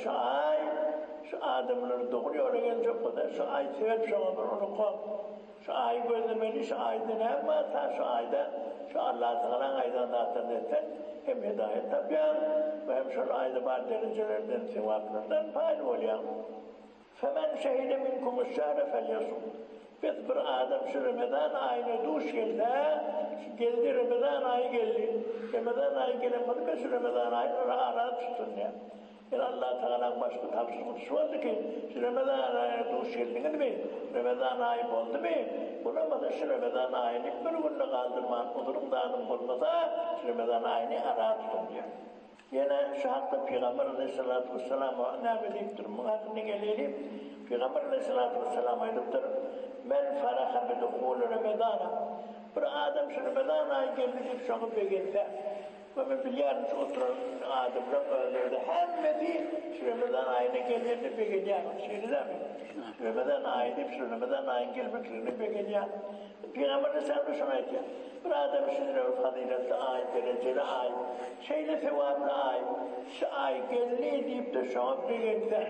şu adamları doğru yola gelecek kadar şu ay sebep şonadır onu koy. Şu ayı gözlemeli, şu ayda ne varsa şu ayda şu Allah Teala'nın aydan zaten etsen hem hidayet tabiyan ve hem şu ayda var derecelerden, sevaplardan paylı oluyor. فَمَنْ شَهِدَ مِنْكُمُ الشَّهْرَ فَلْيَصُمْ. Biz bir adam şu Ramazan ayına duş geldi Ramazan ayı geldi. Ramazan ayı gelemedi ki şu Ramazan ayını ara tutun ya. Yani Allah Teala'nın başka tavsiyesi vardı ki şu Ramazan ayına duş geldiniz mi? Ramazan ayı oldu mu? Bulamadı şu Ramazan ayını bir günde kaldırman. O durumdanım bulmasa şu Ramazan ayını ara tutun diyor. Yine şu hakta Peygamber Aleyhisselatü Vesselam'a ne bileyiptir? Muhakkını gelelim. Peygamber Aleyhisselatü Vesselam'a ediptir. Men faraha bidukhulu Ramazan'a. Bir adam şu Ramazan ayı geldi ki şunu beğense. Ve ben biliyorum şu oturan adamlar öldürdü. Hemmeti şu Ramazan ayına geldiğini beğeniyor. Şeydi değil mi? Ramazan ayı şu Ramazan ayın gelmeklerini beğeniyor. Peygamber Aleyhisselatü şuna ediyor. Bir adam şu faziletli ay, dereceli ay, şeyle sevaplı ay, şu ay geldi deyip de şuna beğense.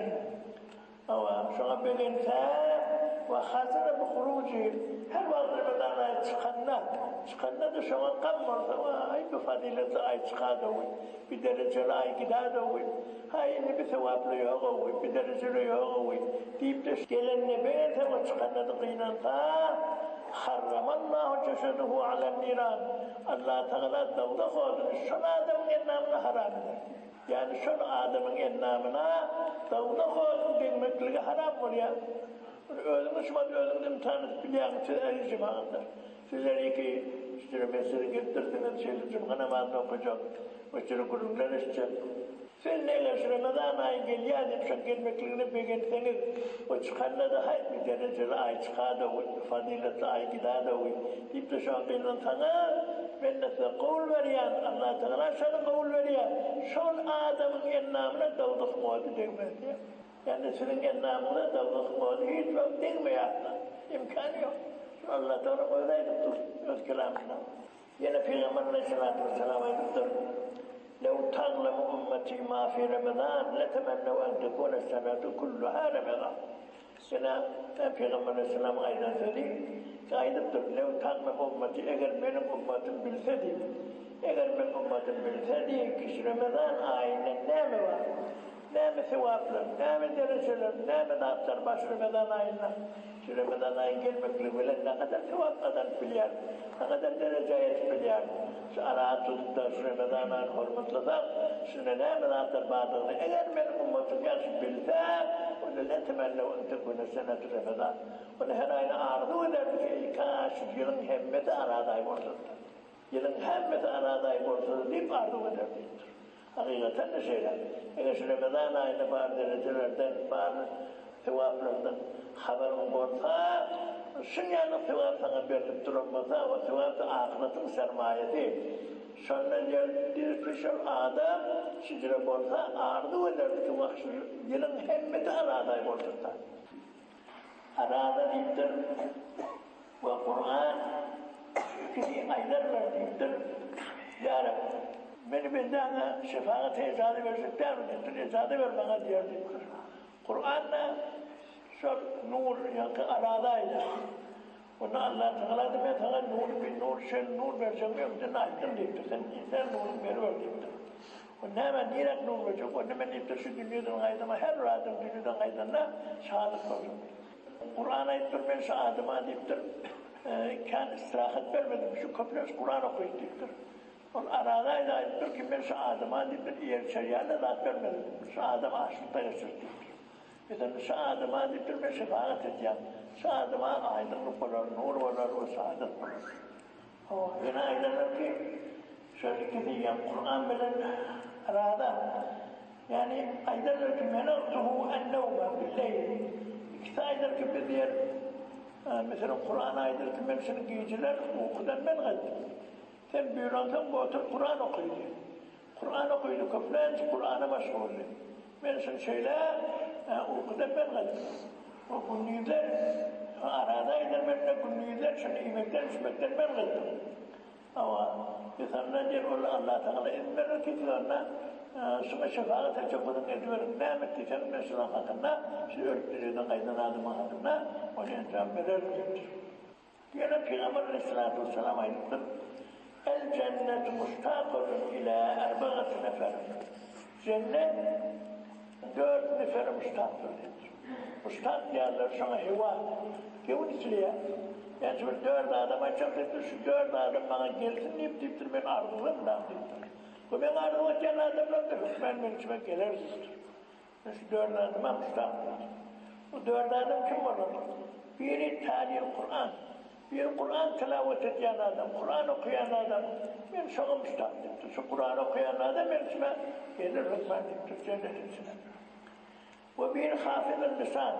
Ama şuna beğense ve hazır bu hurucu her vakit Ramazan ayı çıkanlar da şuna kalmazsa ay bu faziletli ay çıkardı bir dereceli ay giderdi hayır bir sevaplı yok bir dereceli yok deyip de gelenle beğense o çıkanlar da kıynansa harramallahu ceseduhu alel niran. Allah Teala davda koydu. Şunu adamın ennamına haram eder. Yani şunu adamın ennamına davda koydu demekliği haram oluyor. Ölümü şumadı ölümü imtihanı bilen sizler cemaatler. Sizler ki işte mesele getirdiniz şeyli cuma namazını okuyacak. Uçuru kurumlar işçi. Siz neyle Ramazan ayı geliyor deyip şu gelmekliğini beğenseniz o çıkanla da hayır bir dereceli ay çıkardı, faziletli ay giderdi deyip de şu an kıyılan sana ben de size kavul veriyen Allah Teala şunu kavul veriyen şun adamın ennamına davdık modu denmez diye. Yani senin ennamına davdık modu hiç yok denmiyor. İmkanı yok. Allah Teala öyleydi öz kelamına. Yine Peygamber Aleyhisselatü Vesselam'a ediptir. لو تعلم أمتي ما في رمضان لتمنوا أن تكون السنة كلها رمضان. Sena Peygamber Aleyhisselam aydan söyleyeyim. Aydıptır. لو تعلم أمتي eğer benim ümmetim bilseydi, eğer benim ümmetim bilseydi ki Ramazan ayının ne mi var? Ne mi sevaplar, ne mi dereceler, ne mi dağıtlar baş Ramazan ayına? Şu Ramazan ayın gelmekle bile ne kadar sevap kadar kazanıp bilyar. Ne kadar derece yetip bilyar. Şu araat tutup da şu Ramazan'ın hormatlasak, şu ne Ramazan'da bağdığını, eğer benim ummatum yaşıp bilse, onu ne temenni onu tekune senetü Ramazan. Onu her ayına arzu ederdi ki, şu yılın hemmeti araday borsadır. Yılın hemmeti araday borsadır deyip arzu ederdi. Hakikaten ne şeyler. Eğer şu Ramazan ayında bazı derecelerden, bazı sevaplardan haberin olsa, dünyanın sevap sana verip durulmasa, o sevap da ahiretin sermayesi. Sonra bir adam şicre olsa, arzu ederdi ki bak şu yılın hemmeti araday borsadır. Arada deyiptir, ve Kur'an ikisi aylar var deyiptir. Ya Rabbi, beni benden şefaate izadı verecekler mi? İzadı ver bana diyerdi. Kur'an'la şu nur yakı aradaydı. Onu Allah Teala demeye sana nur vereceğim yok. Sen aydın deyiptir. Sen nurun veriver deyiptir. O ne hemen direkt nur verecek. O ne hemen deyiptir şu dünyadan aydınma. Her rahatın dünyadan aydınla şahadık olsun. Kur'an'a ayıptır ben şahadıma deyiptir. Kendi istirahat vermedim. Şu köprüs Kur'an okuyup deyiptir. On aradaydı ayıptır ki ben şahadıma deyiptir. Yer şeriatla rahat vermedim. Şahadıma aşkta yaşırttır. Mesela şahadıma deyiptir ben şefaat edeceğim. Şahadıma aydınlık olur, nur olur, o saadet olur. Yine aydınlık ki şöyle gideyim Kur'an bilen arada. Yani aydınlık ki menaktuhu ennevme billeyli. İkisi aydınlık ki bir diğer mesela Kur'an aydınlık ki ben senin giyiciler okudan ben gittim. Sen büyüransan bu otur Kur'an okuydu. Kur'an okuydu köflenci Kur'an'a meşguldü. Ben sen söyle okudan ben gittim. O günlüğüler aradaydı benimle günlüğüler şimdi yemekten içmekten ben gittim. Ama insanlar diyor Allah Teala emir kitlerine şuna şefaat edecek olan ediverim. Ne emettiysen mesela hakkında şu örtülüğünden kaydan adım hakkında onu intiham verirdir. Yine Peygamber Aleyhisselatü Vesselam ayıptır. El cennet mustakırın ila erbağası nefer. Cennet 4 nefer mustaktır. Mustak yerler sana heva. Gevun içliye. Yani şimdi 4 adama çakırdı, şu 4 adam bana gelsin deyiptir, ben arzularım deyiptir. Bu ben arzularken adamlardır, benim içime gelir deyiptir. Şu 4 adama mustaktır. Bu 4 adam kim olur? Biri talil Kur'an. Bir Kur'an tilavet eden adam, Kur'an okuyan adam, ben sana müstaklimdir. Şu Kur'an okuyan adam benim içime gelir hükmendiktir, cennetin içine. Bu bir hafızın lisan.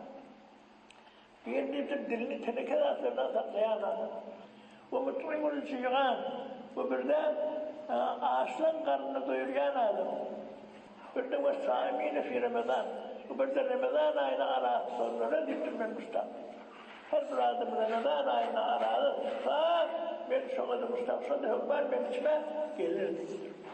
Bir dilini teneke zatlarından saklayan adam. Bu mut'imul ciygan. Bu bir de ağaçlan karnını doyurayan adam. Bir de ve saimine fi Ramazan. Bu bir de Ramazan ayına ara sonlara diptir ben müstaklimdir. Her bir adım Ramazan ayına ararsa ben şuna da müstahsada hükmen benim içime gelirdi.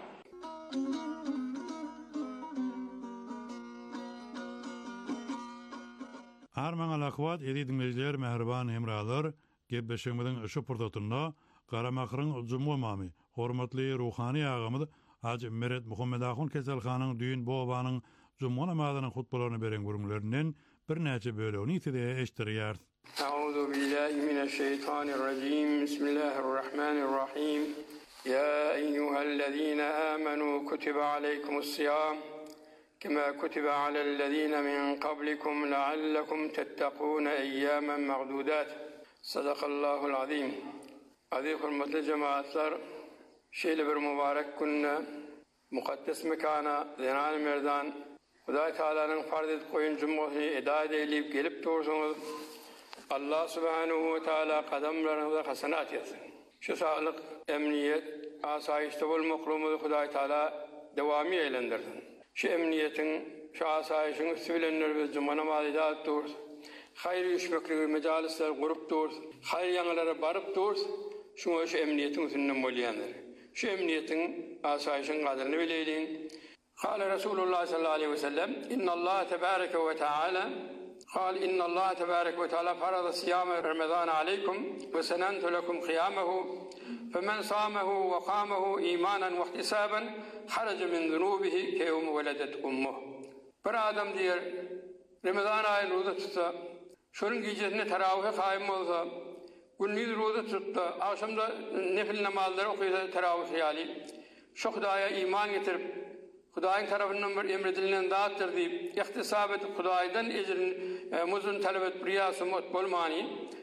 Arman alakvat edi dinleyiciler mehrban hemralar gebbeşimizin şu purdatında Qaramakırın Cumhur Mami hormatly ruhani ağamız Hacı Meret Muhammed Ahun Keselxanın düğün bobanın Cumhur namazının hutbalaryny beren görüngülerinden bir näçe bölegi ýetide eşdirýär. Euzu billahi mineşşeytanirracim. Bismillahirrahmanirrahim. Ya eyyuhellezine amenu kutiba aleykumus-siyam kema kutiba alellezine min qablikum leallekum tettekûn eyyamen ma'dudat. Sadakallahul azim. Aziz hürmetli cemaatler, şeýle bir mübarek günne mukaddes mekana Zenal Merdan Hudaý Taala'nın farz edip koyun cumhuriyeti eda edilip gelip dursunuz. Allah subhanahu ve teala kadamlarınıza hasenat etsin. Şu sağlık, emniyet, asayişte olmaklığımızı Hudaý Taala devamı eylendirsin. Şu emniyetin, şu asayişin üstülenler ve cuma namazı eda dursun. Hayır yüşmekliği mecalisler kurup dursun. Hayır yanlara barıp dursun. Şunu şu emniyetin üstünden bolyanlar. Şu emniyetin, asayişin kadrini bileyleyin. قال رسول الله صلى الله عليه وسلم إن الله تبارك وتعالى قال إن الله تبارك وتعالى فرض صيام رمضان عليكم وسننت لكم قيامه فمن صامه وقامه إيمانا واحتسابا خرج من ذنوبه كيوم ولدت أمه. Bir adam diyor Ramazan ayını roza tutsa, şunun gecesinde teravih kaim olsa, Gündüz roza tuttu. Akşamda nefil namazları okuyor, teravih hiyali. Şu Hudaya iman getirip, Hudayın tarafından bir emredilen dağıttır deyip, ihtisab edip Hudaydan ecrin muzun talep et riyası mut bolmani.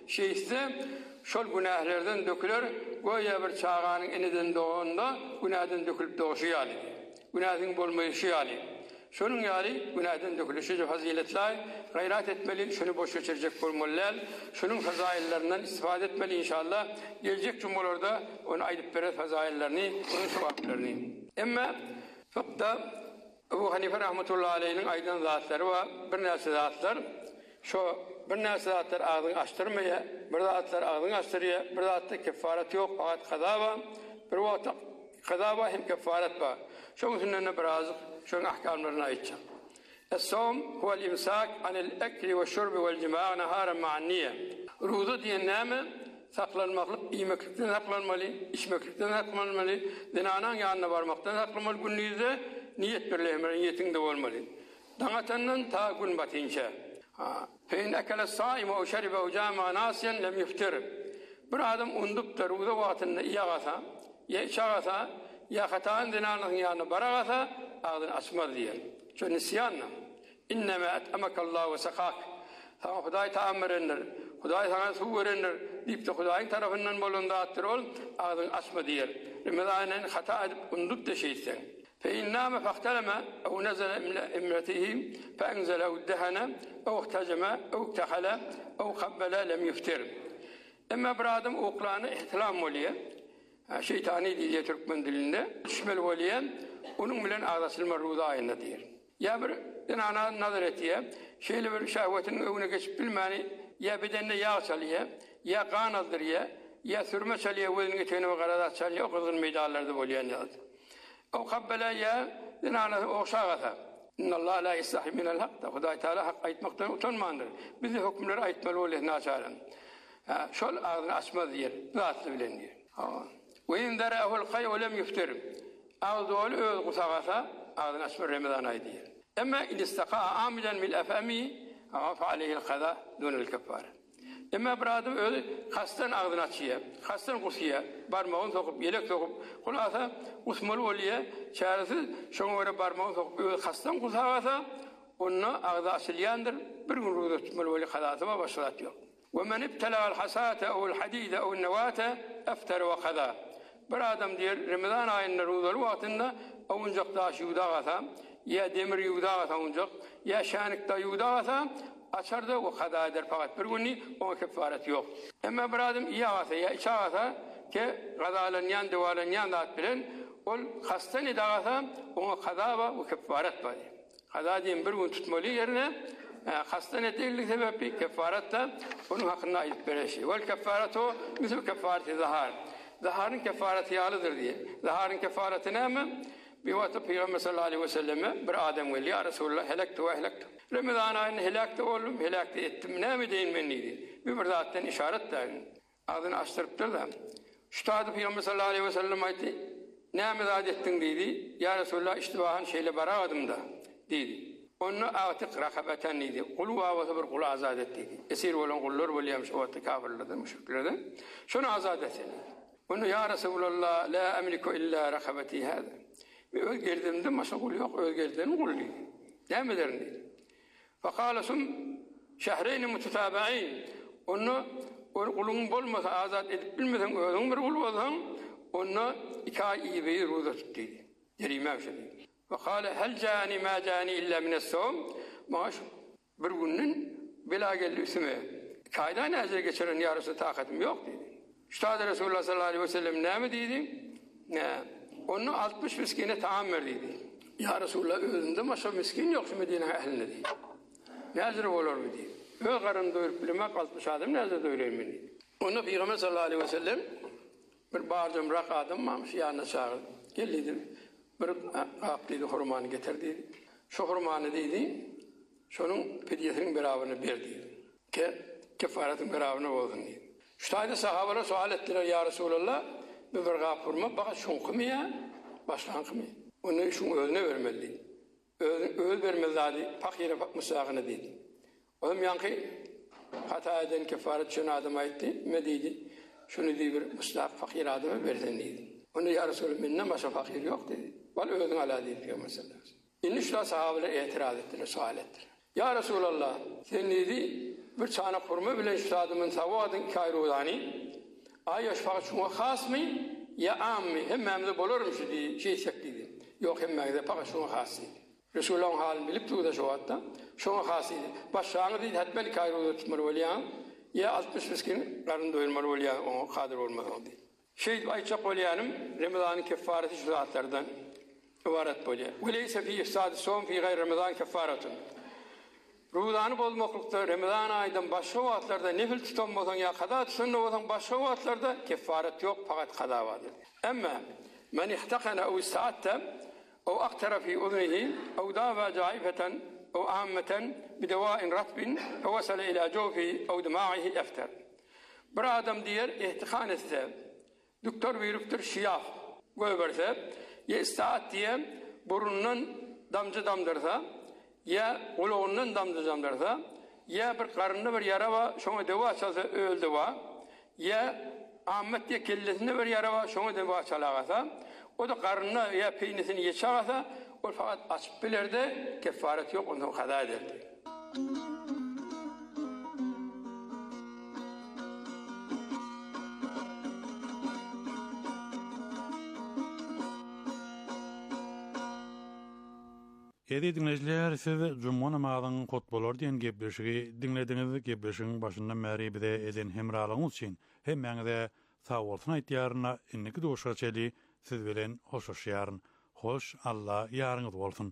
Şeyse şol günahlardan dökülür, goya bir çağanın eniden doğunda günahdan dökülüp doğuşu yali. Günahın bolmayışı yali. Şunun yali günahdan dökülüşü faziletler, gayret etmeli, şunu boş geçirecek bolmalılar, şunun fazaillerinden istifade etmeli inşallah. Gelecek cumhurlarda onu ayıp veren fazaillerini, onun sevaplarını. Ama fıkta Ebu Hanife rahmetullahi aleyhinin aydın zatları ve bir nesli zatlar, şu bir nesli zatlar ağzını açtırmaya, bir zatlar ağzını açtırıyor, bir zatlar kefaret yok, fakat kadava, bir vakit kadava hem kefaret var. Şunun sünnetine birazcık, şunun ahkamlarına aytacağım. Es-savm huvel imsak anil ekli ve şurbi vel cima'a naharen ma'an niye. Ruzu diyen nâme, saklanmaklık, yemeklikten saklanmalı, içmeklikten saklanmalı, dinanan yanına varmaktan saklanmalı, gündüzde niyet birleğmenin niyetinde olmalı. Dağatandan ta gün batınca. Fein ekele sâime o şeribe o cami'a nasiyen lem yuftir. Bir adam undup da ruza vaatında iyağasa, ya içağasa, ya hatağın dinanın yanına barağasa, ağzını açmaz diye. Şu nisyanla. İnneme et'emekallahu ve sakak. Sana Huday taammür eder, Huday sana su verenler, deyip de Huday'ın tarafından bolunda attır ol, ağzını açma diye. Ramazan'ın hata edip undup da şeysen. فإن نام فاحتلم أو نزل امرته فأنزل أو ادهن أو احتجم أو اكتحل أو قبل لم يفتر. Ama bir adam oğlanı ihtilam oluyor. Şeytani diliye Türkmen dilinde. Şümel oluyor. Onun bilen ağzasılma ruza ayında diyor. Ya bir dinana nazar etiyor. Şeyle bir şehvetin önüne geçip bilmeni ya bedenine yağ çalıyor, ya kan azdırıyor, ya sürme çalıyor, vüzün geçeni ve karadat çalıyor. O kızın meydanlarda oluyor. O kabbele ya dinana oğşağata. İnnallâhe la yestahi minel hak da. Huday Teala hak aytmaktan utanmandır. Bizi hükümleri aytmalı oluyor naçaren. Şol ağzını açmaz diyor. Zatlı bilen diyor. Ve in derehul kay ve lem yuftir. Ağzı oğlu öz kusağasa ağzını açmaz Ramazan ayı diyor. Ama in istaka'a amiden mil efemi fa aleyhil kaza dunel keffare. Ama bir adam öyle kastan ağzını açıyor. Kastan kusuyor. Parmağını sokup, yelek sokup kulağasa kusmalı oluyor. Çaresi şuna göre parmağını sokup öyle kastan kusağasa onunla ağzı açılyandır. Bir gün ruhda tutmalı oluyor. Kazatıma başlat yok. ومن ابتلع الحصاة أو الحديد أو النواة أفتر وقضى. Bir adam diyor Ramazan ayında ruhdalı vaktinde oyuncak taşı yudağasa, ya demir yudağasa oyuncak, ya şanıkta yudağasa açar da o kada eder fakat bir günü o kefaret yok. Ama bir adam iyi ağasa ya iç ağasa ki kazalanyan, duvalanyan dağıt bilen ol hastan edağasa ona kada var o kefaret var. Kada diyen bir gün tutmalı yerine hastan ettiği sebebi kefaret de onun hakkında ayıp bir şey. Vel kefaret o misal kefareti zahar. Zaharın kefareti yağlıdır diye. Zaharın kefareti ne mi? Bir vakit Peygamber sallallahu aleyhi ve selleme bir adam geldi. Ya Resulullah helaktu ve helaktu. Ramazan ayında helaktu oldum, helaktu ettim. Ne mi deyin benniydi? Bir zaten işaret de ağzını açtırıptır da. Şu tadı Peygamber sallallahu aleyhi ve sellem ayeti ne mi zat ettin dedi. Ya Resulullah iştibahan şeyle barağadım da dedi. Onu atık rakabeten dedi. Kulu avası bir kulu azad et dedi. Esir olan kullar böyle yapmış o atık kafirlerden, müşriklerden. Şunu azad etsin. Onu ya Resulallah la emliku illa rakabeti hâzâ. Bir özgerdimde maşagul yok, özgerdiğini kullu. Devam ederim dedi. Fekâlesum şehreyni mutetâbe'in. Onu kulun bolmasa azad edip bilmesen özün bir kul olsan onu 2 ay iyi bir ruza tut dedi. Cerime dedi. Fekâle hel câni mâ câni illa mine's-savm. Maaş bir günün bela geldi üstüme. 2 aydan ezir geçiren yarısı takatim yok dedi. Üstad-ı Resulullah sallallahu aleyhi ve sellem ne mi dedi? Onu 60 miskine taam verdiydi. Ya Resulullah özünde maşa miskin yok şu Medine ehline dedi. Nezir olur mu dedi. Öz karın doyurup bilmek 60 adam nezir doyurur mu dedi. Onu Peygamber sallallahu aleyhi ve sellem bir bağırdım rak adam varmış yanına çağırdı. Geldi bir kaptıydı hurmanı getirdi. Şu hurmanı dedi. Şunun fidyesinin beraberine verdi. Kefaretin beraberine olsun dedi. Şu tayda sahabeler sual ettiler ya Resulallah bir gap vurma bana şun kımıya başlan kımıya. Onu şun özüne vermeli. Öl vermeli fakire musağına dedi. Oğlum yankı hata eden kefaret şunu adam aytti. Ne dedi? şunu diye bir müstahak fakir adamı versen dedi. Onu ya Resulüm minne başka fakir yok dedi. Val ödün ala dedi Peygamber sallallahu aleyhi ve sellem. İnişler sahabeler itiraz ettiler, sual ettiler. Ya Resulallah sen dedi bir çana kurma bile üstadımın savadın kayrudani. Ay aşfağı şuna khas mı ya am mı? Hemmemde bulur mu dedi şey şekliydi. Yok hemmemde fakat şuna khas idi. Resulullah'ın halini bilip tuğda şu hatta. Şuna khas idi. Başşağını dedi hatbel kayruda tutmalı veliyan. Ya 60 miskin karın doyurmalı veliyan ona kadir olmadı dedi. Şey ayçak veliyanım Ramazan'ın kefareti şu zatlardan ibaret böyle. Veleyse fi ifsad-ı savm fi gayr Ramazan kefaretun. Rudanı bozmaklukta Ramazan ayından başka vaatlarda nefil tutanmadan ya kada tutanmadan başka vaatlarda kefaret yok fakat kada vardır. Ama men ihtakana ev istaatte ev aktara fi udnihi ev dava caifeten ev ahammeten bidevain ratbin ev vesale ila jofi ev dima'ihi efter. Bir adam diğer ihtikan etse doktor veriptir şiyaf göberse ya istaat diye burnundan damcı damdırsa ya uluğundan damdırsa ya bir karnında bir yara var şuna deva çalsa öldü var ya Ahmet diye kellesinde bir yara var şuna deva çalağasa o da karnına ya peynisini geçağasa o fakat açıp bilirdi kefaret yok ondan kada ederdi. Edi dinleyiciler, siz Cumhur namazının kutbolor diyen gepleşigi dinlediğiniz gepleşigin başından beri bize eden hemralığınız için hemmeňize sağ olsun aýtýaryna inniki duşa çeli siz bilen hoşlaşýaryn. Hoş Allah ýaryňyz bolsun.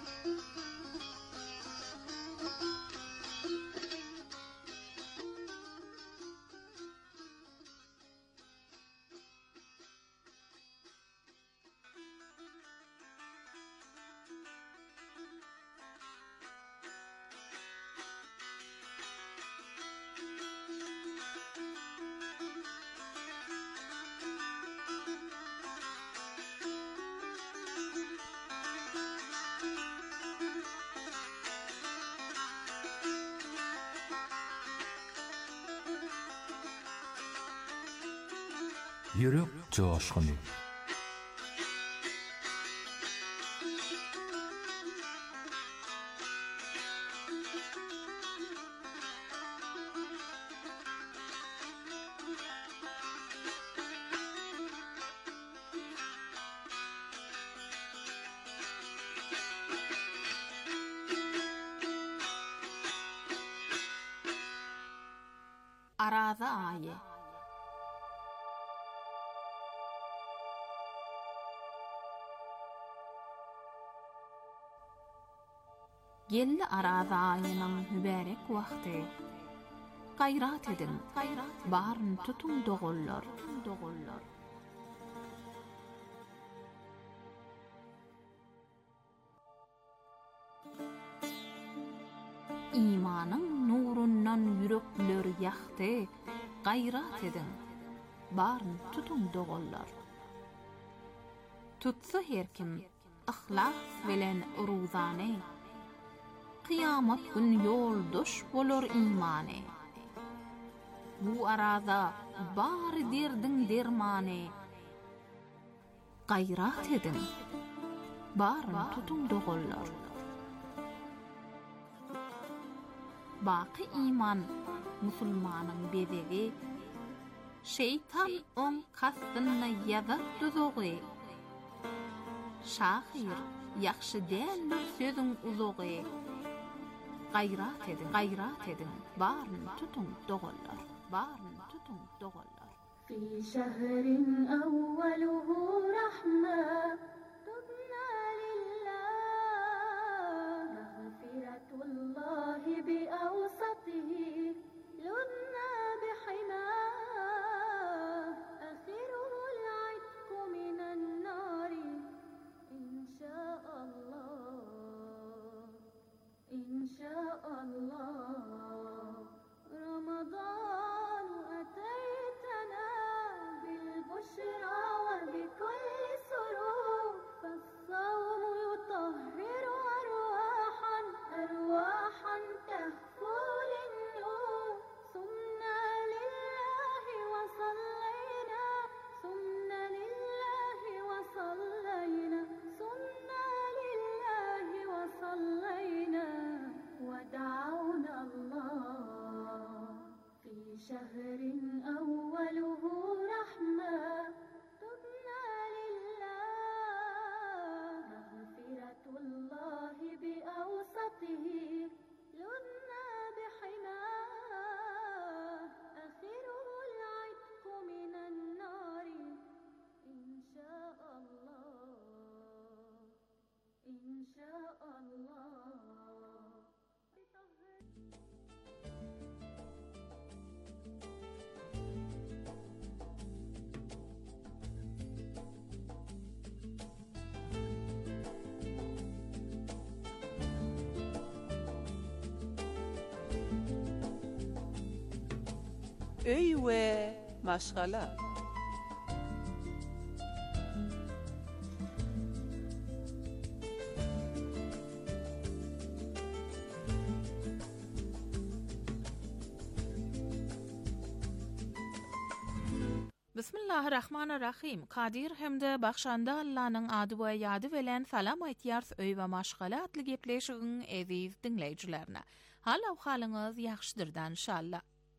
Yürek coşkunu. Araza ayı. Gelli araza ayının mübarek vakti. Gayrat edin, barın tutun doğullar. İmanın nurundan yürekler yaktı. Gayrat edin, barın tutun doğullar. Tutsa her kim, ihlas bilen ruzane. Kıyamet gün yoldaş bolor imane. Bu arada bar derdin dermane. Gayrat edin, barın tutun doğullar. Baqi iman musulmanın bedegi. Şeytan on kastınna yazar düzoği. Şahir yaxşı değerler sözün uzoği. Gayrat edin, barın tutun doğullar. Fi şehrin evveluhu rahme, tubna lillah, mağfiratullahi bi awsatihi, ludna bihima, akhiruhu al-'itqu minan nari, inşaallah. رمضان أتيتنا بالبشرى وبكل سرور öý we maşgala. Bismillahirrahmanirrahim. Kadir hemde baxşanda Allah'ın adı we ýady bilen salam aýtýar öý we maşgala atly gepleşigiň eziz dinleýijilerine. Hal ahwalyňyz ýaxşydyr inşallah.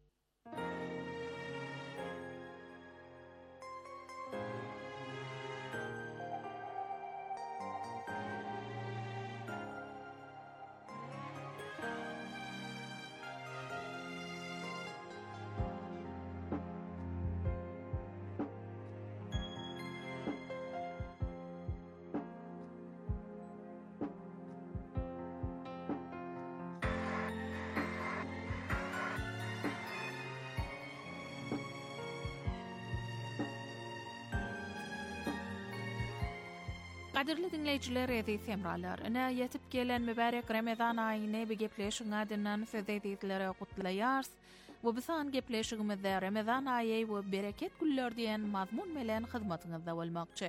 Qadirli dinleyijiler, eziz hemralar, ina yetip gelen mübarek Ramazan aýyny bir gepleşiň adynan söz edýärlere gutlaýars. Bu bisan gepleşigimizde Ramazan aýy we bereket güller diýen mazmun bilen hyzmatyňyzda bolmakçy.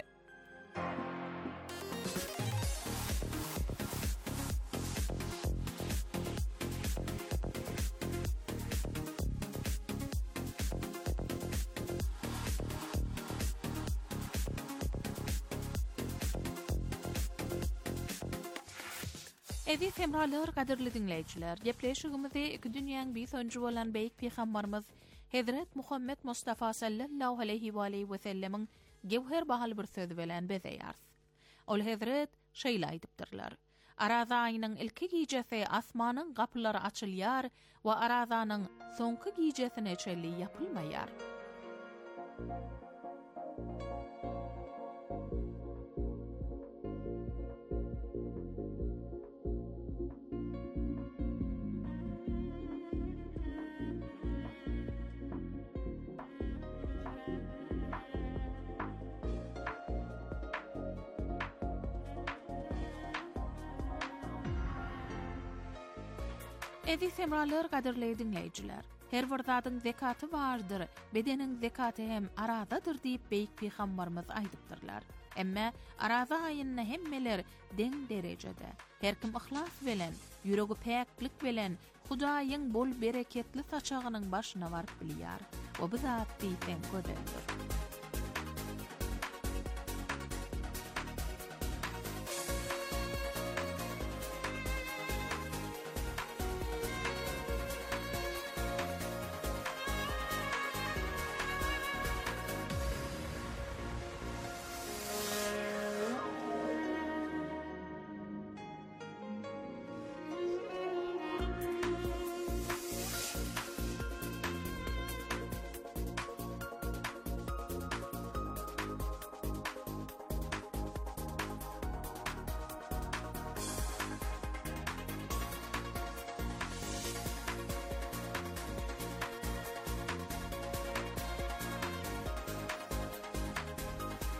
Eziz hemralar, qadirli dinleyijiler, gepleşigimizi iki dünýäň bir sonuncu bolan beýik peýgamberimiz Hazrat Muhammed Mustafa sallallahu aleyhi we alihi we sellemiň gewher bahaly bir sözi bilen bezeýär. Ol Hazrat şeýle aýdypdyrlar: Araza aýynyň ilki gijesi asmanyň gapylary açylýar we arazanyň soňky gijesine çelli ýapylmaýar. Eziz hemralar, qadirli dinleyijiler, her bir zadyň zekaty bardyr, bedeniň zekaty hem aradadyr diýip beýik peýgamberimiz aýdypdyrlar. Emma araza aýyny hemmeler deň derejede, her kim ihlas bilen, ýüregi päklik bilen Hudaýyň bol bereketli saçagynyň başyna baryp bilýär. O bu zat diýsen gözeldir.